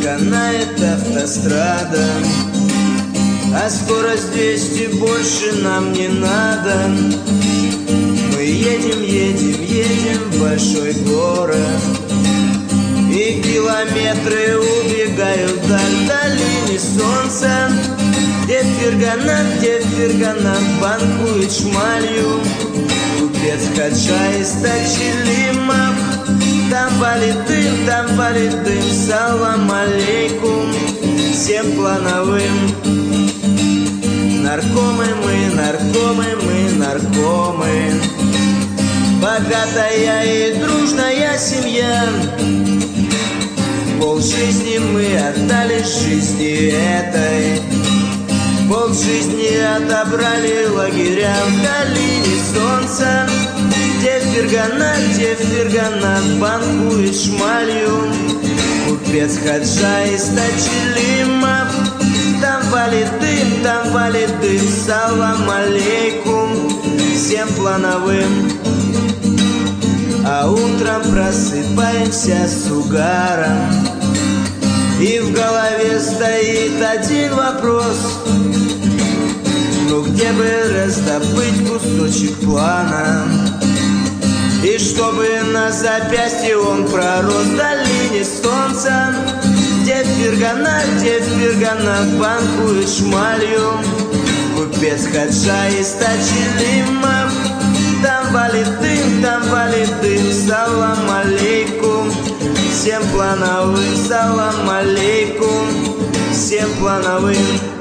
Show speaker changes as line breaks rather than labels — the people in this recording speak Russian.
канает автострада, а скорость 200, больше нам не надо. Мы едем, едем, едем в большой город, и километры убегают вдаль долины солнца, где ферганат банкует шмалью. Купец Хаджа из Тачилимов, там валит дым, салам алейкум всем плановым. Наркомы мы, наркомы, богатая и дружная семья. Полжизни мы отдали жизни этой, полжизни отобрали лагерям в долине солнца, где ферганат банкует шмалью. Купец Хаджа из Тачилимов, там валит дым, салам алейкум всем плановым. А утром просыпаемся с угаром, и в голове стоит один вопрос: ну где бы раздобыть кусочек плана, и чтобы на запястье он пророс в долине солнца, где ферганат банкует шмалью. Купец Хаджа из Тачилимов, там валит дым, салам алейкум всем плановым, салам алейкум всем плановым.